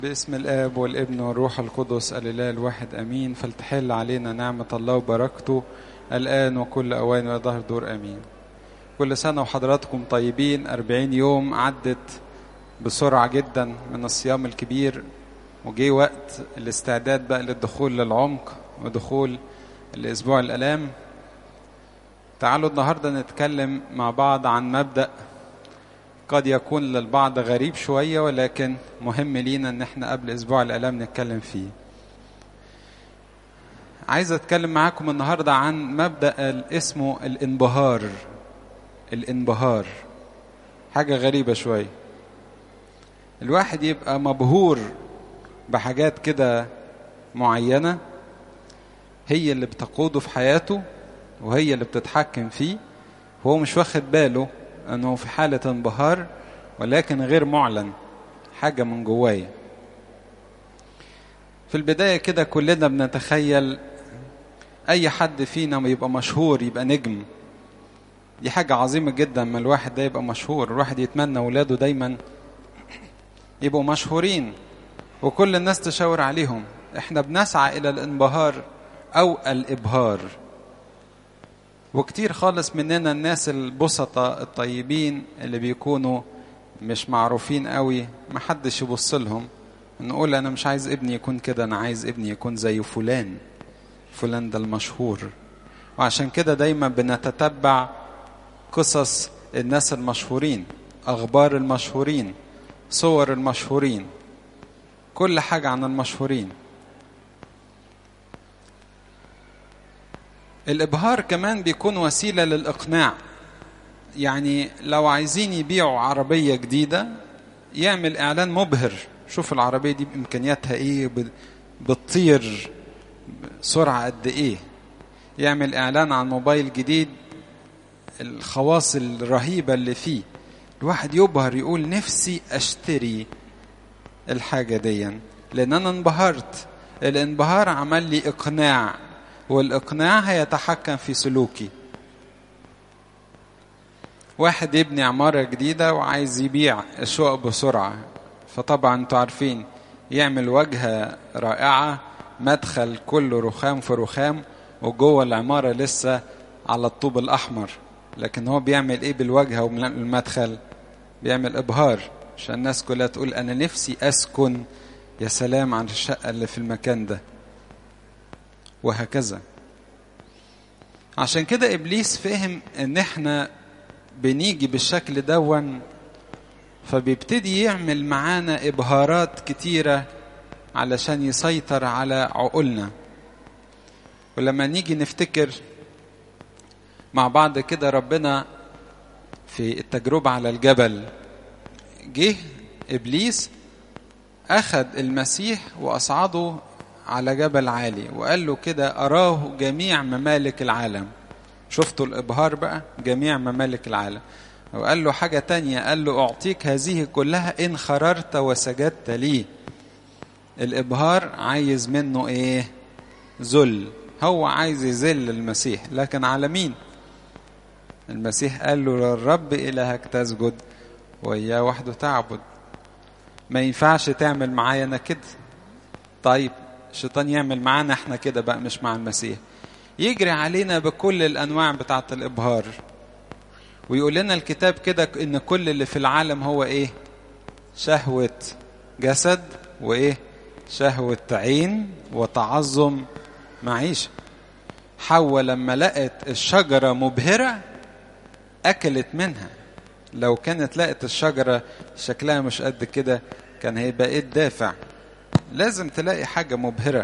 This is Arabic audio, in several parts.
باسم الآب والابن والروح القدس الإله الواحد أمين. فلتحل علينا نعمة الله وبركته الآن وكل أوان وظهر دور أمين. كل سنة وحضراتكم طيبين. 40 يوم عدت بسرعة جدا من الصيام الكبير، وجي وقت الاستعداد بقى للدخول للعمق ودخول الأسبوع الآلام. تعالوا النهاردة نتكلم مع بعض عن مبدأ قد يكون للبعض غريب شوية، ولكن مهم لينا ان احنا قبل اسبوع الآلام نتكلم فيه. عايز اتكلم معاكم النهاردة عن مبدأ اسمه الانبهار. الانبهار حاجة غريبة شوية، الواحد يبقى مبهور بحاجات كده معينة هي اللي بتقوده في حياته وهي اللي بتتحكم فيه، وهو مش واخد باله أنه في حالة انبهار، ولكن غير معلن، حاجة من جوايا. في البداية كده كلنا بنتخيل أي حد فينا يبقى مشهور، يبقى نجم. دي حاجة عظيمة جدا ما الواحد ده يبقى مشهور. الواحد يتمنى ولاده دايما يبقوا مشهورين وكل الناس تشاور عليهم. احنا بنسعى إلى الانبهار أو الإبهار، وكتير خالص مننا الناس البسطة الطيبين اللي بيكونوا مش معروفين قوي، محدش يبص لهم، نقول أنا مش عايز ابني يكون كده، أنا عايز ابني يكون زي فلان ده المشهور. وعشان كده دايما بنتتبع قصص الناس المشهورين، أخبار المشهورين، صور المشهورين، كل حاجة عن المشهورين. الإبهار كمان بيكون وسيلة للإقناع. يعني لو عايزين يبيعوا عربية جديدة يعمل إعلان مبهر، شوف العربية دي بإمكانياتها إيه، بتطير سرعة قد إيه. يعمل إعلان عن موبايل جديد، الخواص الرهيبة اللي فيه، الواحد يبهر يقول نفسي أشتري الحاجة دي لأن أنا انبهرت. الانبهار عمل لي إقناع، والإقناع هيتحكم في سلوكي. واحد يبني عمارة جديدة وعايز يبيع الشقق بسرعة، فطبعا انتوا عارفين يعمل واجهة رائعة، مدخل كله رخام في رخام، وجوه العمارة لسه على الطوب الأحمر. لكن هو بيعمل ايه بالواجهة والمدخل؟ بيعمل إبهار عشان الناس كلها تقول أنا نفسي أسكن، يا سلام عن الشقة اللي في المكان ده، وهكذا. عشان كده إبليس فهم ان احنا بنيجي بالشكل دون، فبيبتدي يعمل معانا إبهارات كتيرة علشان يسيطر على عقولنا. ولما نيجي نفتكر مع بعض كده، ربنا في التجربة على الجبل جه إبليس أخذ المسيح وأصعده على جبل عالي وقال له كده أراه جميع ممالك العالم. شفتوا الإبهار بقى؟ جميع ممالك العالم. وقال له حاجة تانية، قال له أعطيك هذه كلها إن خررت وسجدت لي. الإبهار عايز منه إيه؟ ذل. هو عايز يذل المسيح، لكن على مين؟ المسيح قال له للرب إلهك تسجد وإياه وحده تعبد. ما ينفعش تعمل معايا أنا كده. طيب الشيطان يعمل معانا احنا كده بقى، مش مع المسيح، يجري علينا بكل الأنواع بتاعة الإبهار، ويقول لنا الكتاب كده إن كل اللي في العالم هو إيه؟ شهوة جسد، وإيه؟ شهوة عين، وتعظم معيشة. حواء لما لقت الشجرة مبهرة أكلت منها. لو كانت لقت الشجرة شكلها مش قد كده كان هيبقى إيه الدافع؟ لازم تلاقي حاجة مبهرة.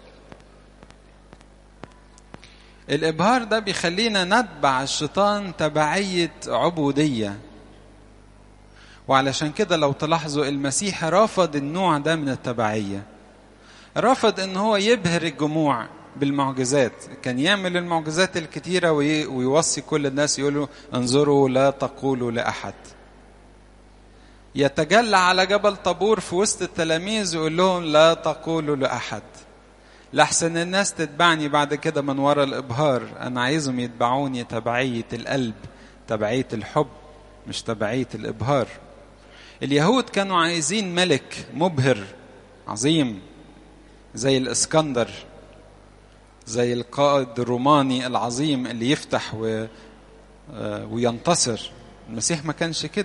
الإبهار ده بيخلينا نتبع الشيطان تبعية عبودية. وعلشان كده لو تلاحظوا المسيح رفض النوع ده من التبعية، رفض ان هو يبهر الجموع بالمعجزات. كان يعمل المعجزات الكتيرة ويوصي كل الناس يقولوا انظروا لا تقولوا لأحد. يتجلى على جبل طابور في وسط التلاميذ ويقول لهم لا تقولوا لأحد، لحسن الناس تتبعني بعد كده من وراء الإبهار. أنا عايزهم يتبعوني تبعية القلب، تبعية الحب، مش تبعية الإبهار. اليهود كانوا عايزين ملك مبهر، عظيم زي الإسكندر، زي القائد الروماني العظيم اللي يفتح وينتصر. المسيح ما كانش كده.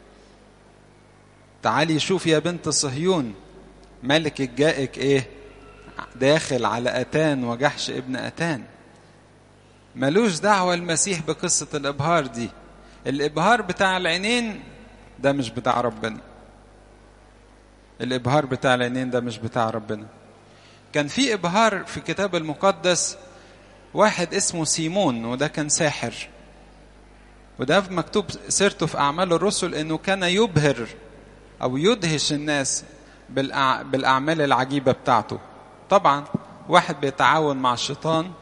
تعالي شوف يا بنت صهيون، ملك جائك ايه؟ داخل على أتان وجحش ابن أتان. ملوش دعوة المسيح بقصة الإبهار دي. الإبهار بتاع العينين ده مش بتاع ربنا. الإبهار بتاع العينين ده مش بتاع ربنا. كان في إبهار في الكتاب المقدس، واحد اسمه سيمون، وده كان ساحر، وده مكتوب سيرته في أعمال الرسل إنه كان يبهر أو يدهش الناس بالأعمال العجيبة بتاعته. طبعا واحد بيتعاون مع الشيطان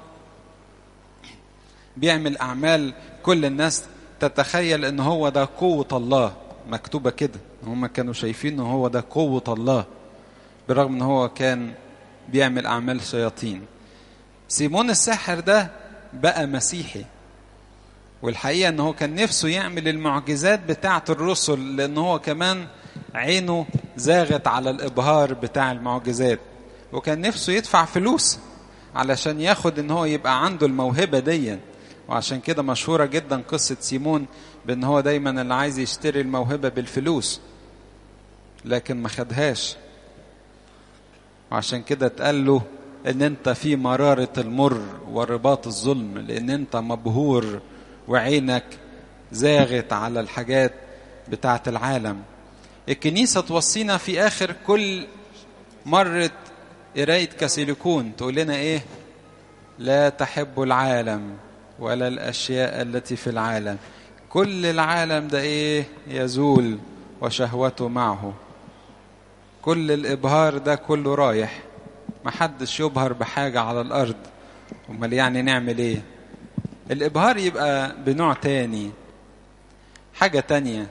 بيعمل أعمال كل الناس تتخيل إن هو ده قوة الله، مكتوبة كده. هم كانوا شايفين إن هو ده قوة الله، برغم إن هو كان بيعمل أعمال شياطين. سيمون الساحر ده بقى مسيحي، والحقيقة إن هو كان نفسه يعمل المعجزات بتاعة الرسل، لأن هو كمان عينه زاغت على الإبهار بتاع المعجزات، وكان نفسه يدفع فلوس علشان ياخد إن هو يبقى عنده الموهبة دي. وعشان كده مشهورة جدا قصة سيمون بأن هو دايما اللي عايز يشتري الموهبة بالفلوس، لكن ما خدهاش. وعشان كده اتقال له ان انت في مرارة المر ورباط الظلم، لان انت مبهور وعينك زاغت على الحاجات بتاعت العالم. الكنيسة توصينا في آخر كل مرة قراية كاسيليكون تقول لنا ايه؟ لا تحب العالم ولا الأشياء التي في العالم، كل العالم ده ايه؟ يزول وشهوته معه. كل الإبهار ده كله رايح، محدش يبهر بحاجة على الأرض. امال يعني نعمل ايه؟ الإبهار يبقى بنوع تاني، حاجة تانية.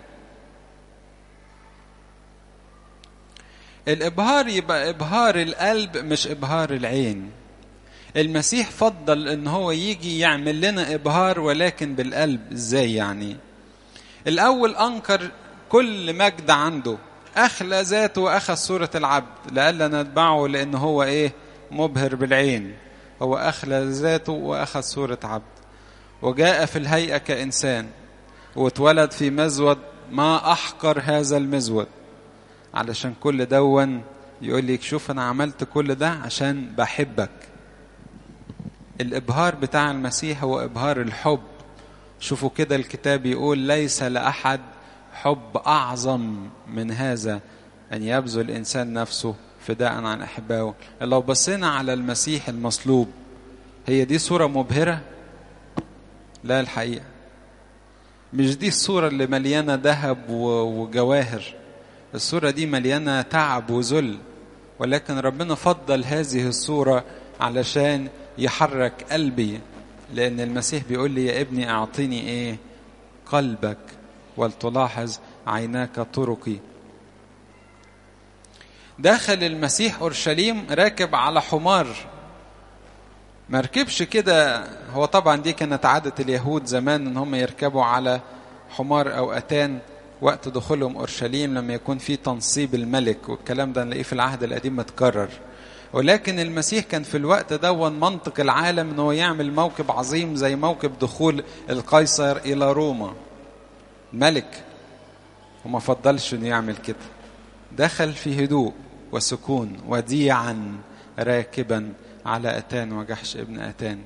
الإبهار يبقى إبهار القلب مش إبهار العين. المسيح فضل ان هو يجي يعمل لنا إبهار ولكن بالقلب. ازاي يعني؟ الأول أنكر كل مجد عنده، أخلى ذاته وأخذ صورة العبد لألا نتبعه، لأن هو إيه؟ مبهر بالعين. هو أخلى ذاته وأخذ صورة عبد، وجاء في الهيئة كإنسان، واتولد في مزود، ما أحقر هذا المزود. علشان كل دون يقول لك شوف أنا عملت كل ده عشان بحبك. الإبهار بتاع المسيح هو إبهار الحب. شوفوا كده الكتاب يقول ليس لأحد حب أعظم من هذا أن يبذل الإنسان نفسه فداء عن أحبائه. لو بصينا على المسيح المصلوب، هي دي صورة مبهرة؟ لا، الحقيقة مش دي الصورة اللي مليانة ذهب وجواهر. الصورة دي مليانة تعب وذل، ولكن ربنا فضل هذه الصورة علشان يحرك قلبي. لأن المسيح بيقول لي يا ابني أعطيني إيه؟ قلبك ولتلاحظ عيناك طرقي. داخل المسيح أورشليم راكب على حمار، مركبش كده. هو طبعا دي كانت عادة اليهود زمان ان هم يركبوا على حمار او اتان وقت دخولهم أورشليم لما يكون في تنصيب الملك، والكلام ده نلاقيه في العهد القديم متكرر. ولكن المسيح كان في الوقت ده منطق العالم انه يعمل موكب عظيم زي موكب دخول القيصر الى روما ملك، وما فضلش انه يعمل كده. دخل في هدوء وسكون وديعا راكبا على أتان وجحش ابن أتان.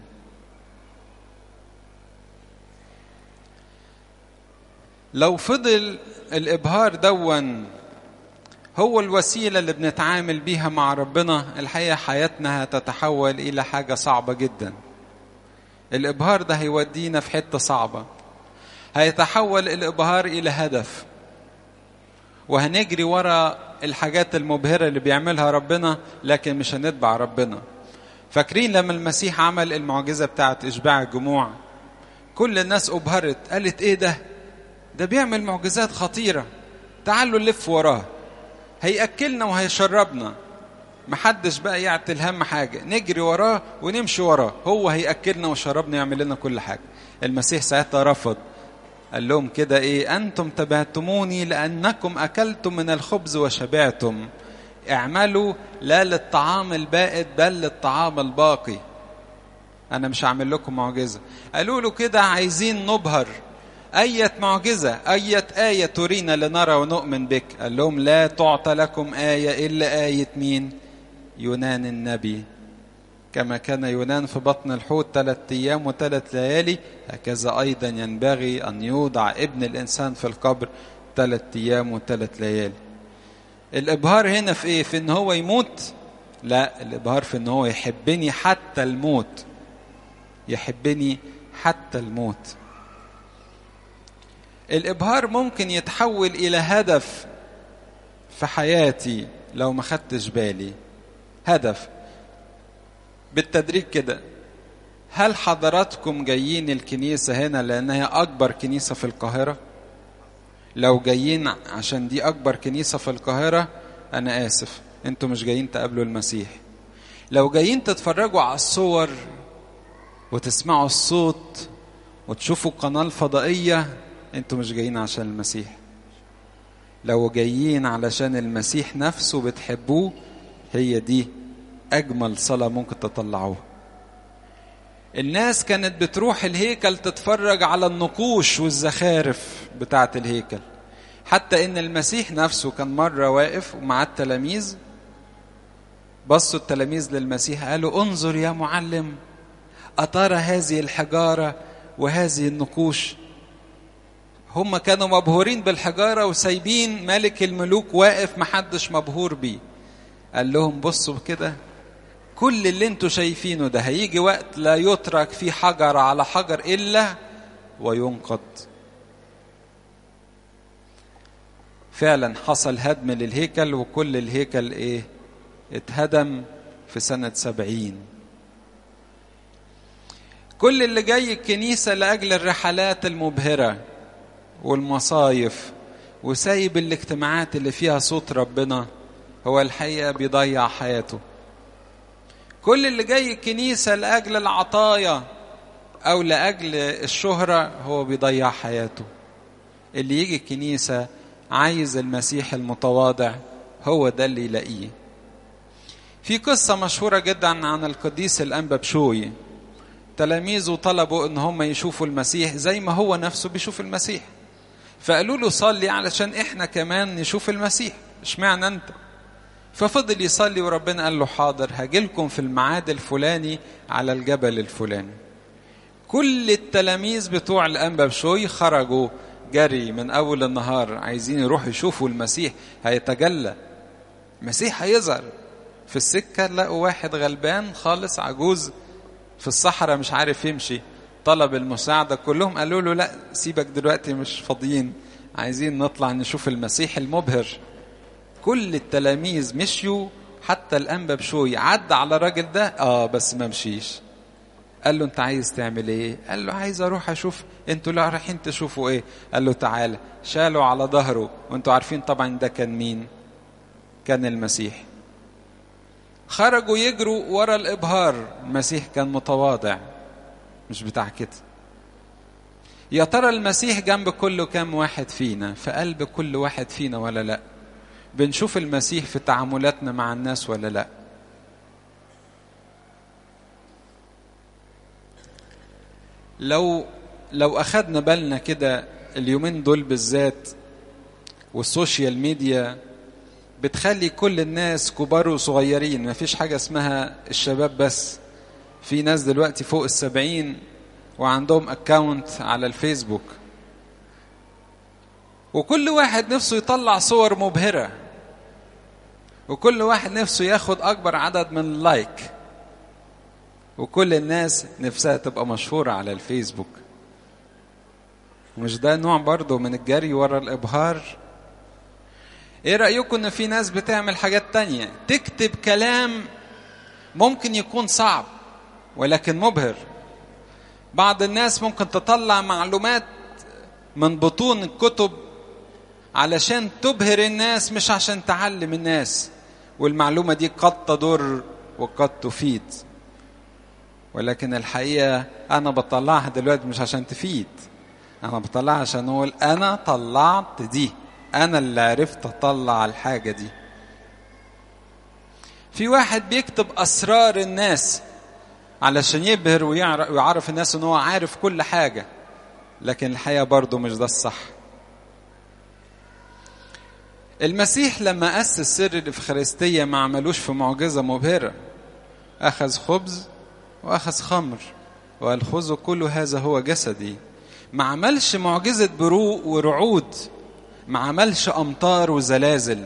لو فضل الإبهار دون هو الوسيلة اللي بنتعامل بيها مع ربنا، الحقيقة حياتنا هتتحول إلى حاجة صعبة جدا. الإبهار ده هيودينا في حتة صعبة، هيتحول الإبهار إلى هدف، وهنجري ورا الحاجات المبهرة اللي بيعملها ربنا، لكن مش هنتبع ربنا. فاكرين لما المسيح عمل المعجزة بتاعت إشباع الجموع؟ كل الناس أبهرت، قالت إيه ده بيعمل معجزات خطيرة، تعالوا نلف وراه، هيأكلنا وهيشربنا. محدش بقى يعتل هم حاجة، نجري وراه ونمشي وراه، هو هيأكلنا وشربنا يعمل لنا كل حاجة. المسيح ساعتها رفض، قال لهم كده إيه؟ أنتم تبعتموني لأنكم أكلتم من الخبز وشبعتم، اعملوا لا للطعام البائد بل للطعام الباقي. أنا مش هعمل لكم معجزة. قالوا له كده عايزين نبهر، أية معجزة، أية آية ترينا لنرى ونؤمن بك. قال لهم لا تعطى لكم آية إلا آية مين؟ يونان النبي. كما كان يونان في بطن الحوت 3 أيام و3 ليالي، هكذا أيضا ينبغي أن يوضع ابن الإنسان في القبر 3 أيام و3 ليالي. الإبهار هنا في إيه؟ في إن هو يموت؟ لا، الإبهار في إن هو يحبني حتى الموت. يحبني حتى الموت. الإبهار ممكن يتحول إلى هدف في حياتي لو ما خدتش بالي. هدف بالتدريج كده. هل حضراتكم جايين الكنيسة هنا لأنها أكبر كنيسة في القاهرة؟ لو جايين عشان دي أكبر كنيسة في القاهرة أنا آسف، أنتوا مش جايين تقابلوا المسيح. لو جايين تتفرجوا على الصور وتسمعوا الصوت وتشوفوا قناة فضائية، أنتوا مش جايين عشان المسيح. لو جايين علشان المسيح نفسه بتحبوه، هي دي أجمل صلاة ممكن تطلعوها. الناس كانت بتروح الهيكل تتفرج على النقوش والزخارف بتاعة الهيكل، حتى إن المسيح نفسه كان مرة واقف ومع التلاميذ، بصوا التلاميذ للمسيح قالوا انظر يا معلم، أترى هذه الحجارة وهذه النقوش؟ هم كانوا مبهورين بالحجارة وسايبين ملك الملوك واقف محدش مبهور بيه. قال لهم بصوا كده، كل اللي انتوا شايفينه ده هيجي وقت لا يترك فيه حجر على حجر إلا وينقض. فعلا حصل هدم للهيكل، وكل الهيكل ايه؟ اتهدم في سنة 70. كل اللي جاي الكنيسة لأجل الرحلات المبهرة والمصايف وسايب الاجتماعات اللي فيها صوت ربنا، هو الحقيقة بيضيع حياته. كل اللي جاي الكنيسة لأجل العطايا أو لأجل الشهرة هو بيضيع حياته. اللي يجي الكنيسة عايز المسيح المتواضع، هو ده اللي يلاقيه. في قصة مشهورة جدا عن القديس الأنبا بشوي. تلاميذه طلبوا ان هم يشوفوا المسيح زي ما هو نفسه بيشوف المسيح، فقالوا له صلي علشان احنا كمان نشوف المسيح، اشمعنى انت؟ ففضل يصلي وربنا قال له حاضر، هجيلكم في الميعاد الفلاني على الجبل الفلاني. كل التلاميذ بتوع الأنبا بشوي خرجوا جري من أول النهار عايزين يروحوا يشوفوا المسيح هيتجلى، المسيح هيظهر. في السكة لقوا واحد غلبان خالص عجوز في الصحراء مش عارف يمشي، طلب المساعدة. كلهم قالوا له لا سيبك دلوقتي مش فاضيين، عايزين نطلع نشوف المسيح المبهر. كل التلاميذ مشيوا، حتى الأنبا بشوي عدى على الراجل ده بس ما مشيش. قال له انت عايز تعمل ايه؟ قال له عايز اروح اشوف. انتوا لا رايحين تشوفوا ايه؟ قال له تعالى. شالوا على ظهره، وانتوا عارفين طبعا ده كان مين؟ كان المسيح. خرجوا يجروا ورا الإبهار. المسيح كان متواضع مش بتاع كده. يا ترى المسيح جنب كل كام واحد فينا، في قلب كل واحد فينا ولا لا؟ بنشوف المسيح في تعاملاتنا مع الناس ولا لا؟ لو أخدنا بالنا كده اليومين دول بالذات، والسوشيال ميديا بتخلي كل الناس كبار وصغيرين، ما فيش حاجة اسمها الشباب بس. في ناس دلوقتي فوق 70 وعندهم اكاونت على الفيسبوك، وكل واحد نفسه يطلع صور مبهرة، وكل واحد نفسه ياخد أكبر عدد من اللايك، وكل الناس نفسها تبقى مشهورة على الفيسبوك. مش ده نوع برضو من الجري ورا الإبهار؟ ايه رأيكم ان في ناس بتعمل حاجات تانية، تكتب كلام ممكن يكون صعب ولكن مبهر. بعض الناس ممكن تطلع معلومات من بطون الكتب علشان تبهر الناس مش عشان تعلم الناس، والمعلومة دي قد تضر وقد تفيد. ولكن الحقيقة أنا بطلعها دلوقتي مش عشان تفيد، أنا بطلعها عشان أقول أنا طلعت دي، أنا اللي عرفت أطلع الحاجة دي. في واحد بيكتب أسرار الناس علشان يبهر ويعرف الناس ان هو عارف كل حاجة، لكن الحقيقة برضو مش ده الصح. المسيح لما أسس سر الإفخارستية ما عملوش في معجزة مبهرة، أخذ خبز وأخذ خمر وقال خذوا كل هذا هو جسدي. ما عملش معجزة بروق ورعود، ما عملش أمطار وزلازل.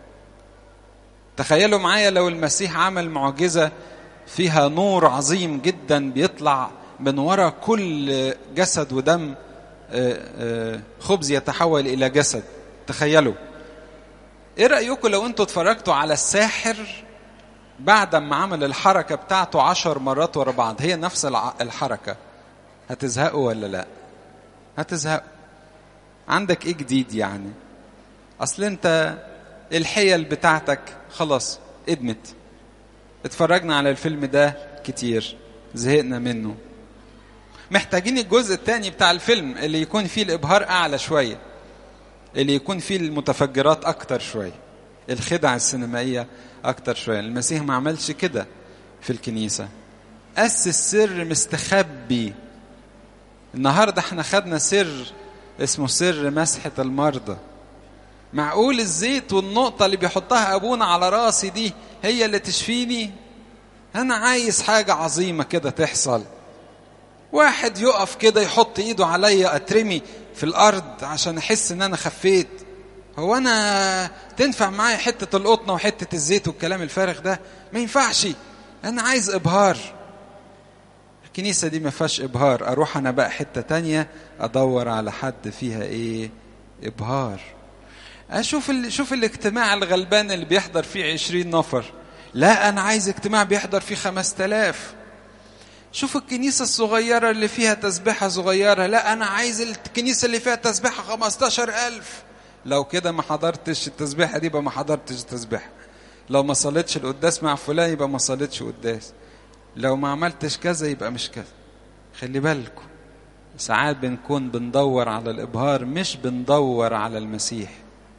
تخيلوا معايا لو المسيح عمل معجزة فيها نور عظيم جدا بيطلع من وراء كل جسد ودم، خبز يتحول إلى جسد. تخيلوا ايه رأيكم لو انتوا اتفرجتوا على الساحر بعد ما عمل الحركة بتاعته 10 مرات ورا بعض، هي نفس الحركة، هتزهقوا ولا لا؟ هتزهقوا. عندك ايه جديد يعني؟ اصل انت الحيل بتاعتك خلاص ادمت. اتفرجنا على الفيلم ده كتير، زهقنا منه. محتاجين الجزء الثاني بتاع الفيلم اللي يكون فيه الابهار اعلى شوية، اللي يكون فيه المتفجرات اكتر شوية، الخدع السينمائية اكتر شوية. المسيح ما عملش كده في الكنيسة، أسس سر مستخبي. النهاردة احنا خدنا سر اسمه سر مسحة المرضى. معقول الزيت والنقطة اللي بيحطها أبونا على راسي دي هي اللي تشفيني؟ أنا عايز حاجة عظيمة كده تحصل. واحد يقف كده يحط إيده عليا أترمي في الأرض عشان أحس إن أنا خفيت. هو أنا تنفع معايا حتة القطنة وحتة الزيت والكلام الفارغ ده؟ ما ينفعش. أنا عايز إبهار. الكنيسة دي ما فيهاش إبهار. أروح أنا بقى حتة تانية أدور على حد فيها إيه؟ إبهار. شوف الاجتماع الغلبان اللي بيحضر فيه 20 نفر. لا أنا عايز اجتماع بيحضر فيه 5000. شوف الكنيسة الصغيرة اللي فيها تسبيحة صغيرة. لا أنا عايز الكنيسة اللي فيها تسبيحة 15,000. لو كده ما حضرتش التسبيحة دي يبقى ما حضرتش التسبيحة. لو ما صليتش القداس مع فلان يبقى ما صليتش قداس. لو ما عملتش كذا يبقى مش كذا. خلي بالكم، ساعات بنكون بندور على الإبهار، مش بندور على المسيح.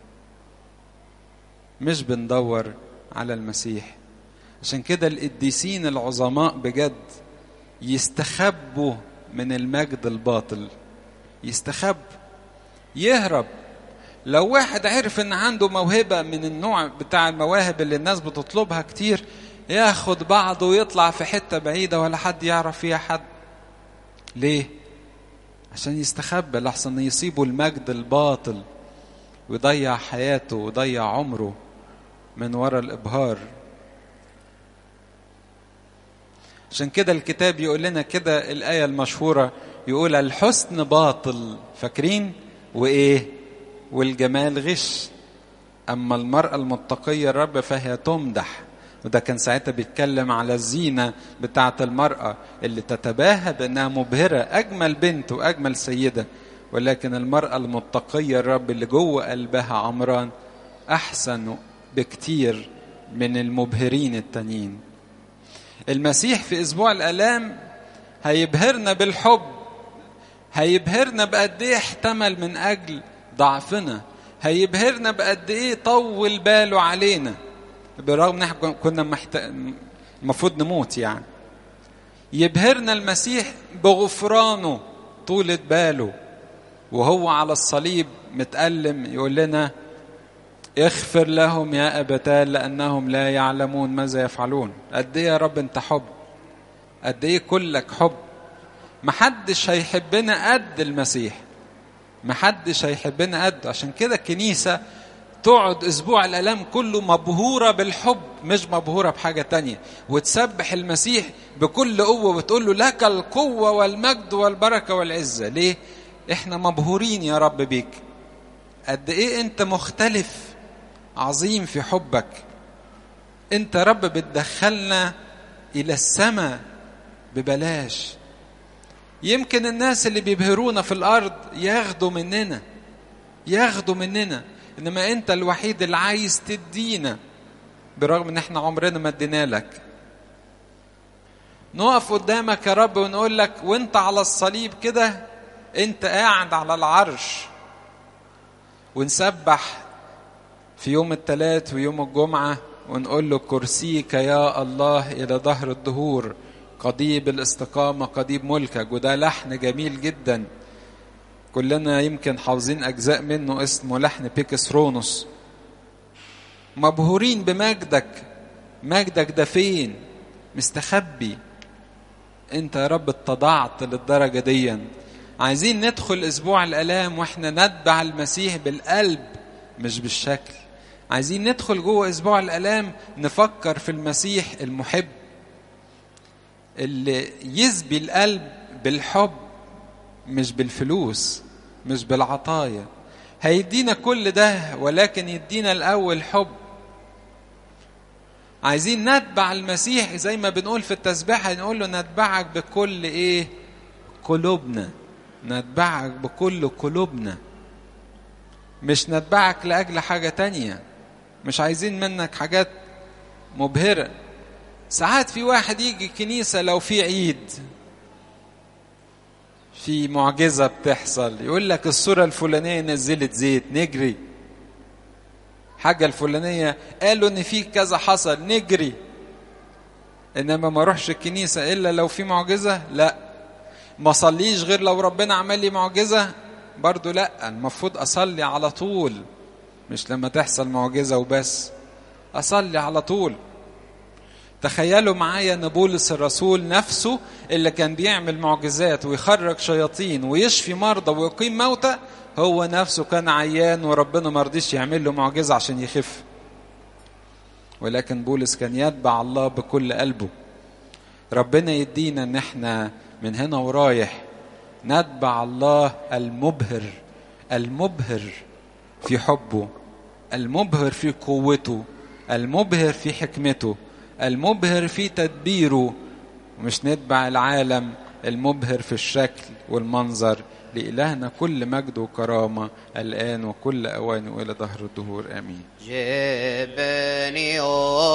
مش بندور على المسيح. عشان كده القديسين العظماء بجد يستخبوا من المجد الباطل، يستخب، يهرب. لو واحد عرف ان عنده موهبة من النوع بتاع المواهب اللي الناس بتطلبها كتير، ياخد بعضه ويطلع في حتة بعيدة ولا حد يعرف فيها حد. ليه؟ عشان يستخبى لحسن يصيبه المجد الباطل ويضيع حياته ويضيع عمره من وراء الإبهار. عشان كده الكتاب يقول لنا كده الآية المشهورة، يقول الحسن باطل، فاكرين؟ وإيه؟ والجمال غش، أما المرأة المتقية الرب فهي تمدح. وده كان ساعتها بيتكلم على الزينة بتاعة المرأة اللي تتباهى بأنها مبهرة، أجمل بنت وأجمل سيدة. ولكن المرأة المتقية الرب اللي جوه قلبها عمران أحسن بكتير من المبهرين التانيين. المسيح في أسبوع الآلام هيبهرنا بالحب، هيبهرنا بقد إيه احتمل من أجل ضعفنا، هيبهرنا بقد إيه طول باله علينا برغم ان احنا كنا المفروض نموت يعني. يبهرنا المسيح بغفرانه طولة باله وهو على الصليب متألم، يقول لنا اغفر لهم يا أبتاه لأنهم لا يعلمون ماذا يفعلون. قد ايه يا رب انت حب، قد ايه كلك حب. محدش هيحبنا قد المسيح، محدش هيحبنا قد. عشان كده الكنيسة تقعد أسبوع الآلام كله مبهورة بالحب، مش مبهورة بحاجة تانية، وتسبح المسيح بكل قوة وتقول له لك القوة والمجد والبركة والعزة. ليه؟ احنا مبهورين يا رب بيك. قد ايه انت مختلف عظيم في حبك. انت رب بتدخلنا الى السماء ببلاش. يمكن الناس اللي بيبهرونا في الارض ياخدوا مننا، انما انت الوحيد اللي عايز تدينا برغم ان احنا عمرنا ما ادينا لك. نقف قدامك يا رب ونقول لك وانت على الصليب كده، انت قاعد على العرش، ونسبح في يوم الثلاث ويوم الجمعة ونقول له كرسيك يا الله إلى ظهر الدهور، قضيب الاستقامة قضيب ملكك. وده لحن جميل جدا، كلنا يمكن حافظين أجزاء منه، اسمه لحن بيكسرونوس. مبهورين بمجدك، مجدك ده فين؟ مستخبي. انت يا رب اتضعت للدرجة دي. عايزين ندخل اسبوع الالام واحنا نتبع المسيح بالقلب مش بالشكل. عايزين ندخل جوه اسبوع الالام نفكر في المسيح المحب اللي يسبي القلب بالحب مش بالفلوس مش بالعطايا. هيدينا كل ده ولكن يدينا الاول حب. عايزين نتبع المسيح زي ما بنقول في التسبيحة، نقول له نتبعك بكل ايه؟ قلوبنا. نتبعك بكل قلوبنا، مش نتبعك لأجل حاجة تانية. مش عايزين منك حاجات مبهرة. ساعات في واحد يجي الكنيسة لو في عيد، في معجزة بتحصل، يقول لك الصورة الفلانية نزلت زيت، نجري. حاجة الفلانية قالوا ان في كذا حصل، نجري. انما ما اروحش الكنيسة الا لو في معجزة، لا. ما صليش غير لو ربنا عمل لي معجزة، برضو لا. المفروض اصلي على طول، مش لما تحصل معجزة وبس، اصلي على طول. تخيلوا معايا ان بولس الرسول نفسه اللي كان بيعمل معجزات ويخرج شياطين ويشفي مرضى ويقيم موتى، هو نفسه كان عيان وربنا ما رضيش يعمل له معجزة عشان يخف. ولكن بولس كان يتبع الله بكل قلبه. ربنا يدينا ان احنا من هنا ورايح نتبع الله المبهر، المبهر في حبه، المبهر في قوته، المبهر في حكمته، المبهر في تدبيره، ومش نتبع العالم المبهر في الشكل والمنظر. لإلهنا كل مجد وكرامة الآن وكل أوان وإلى دهر الدهور آمين.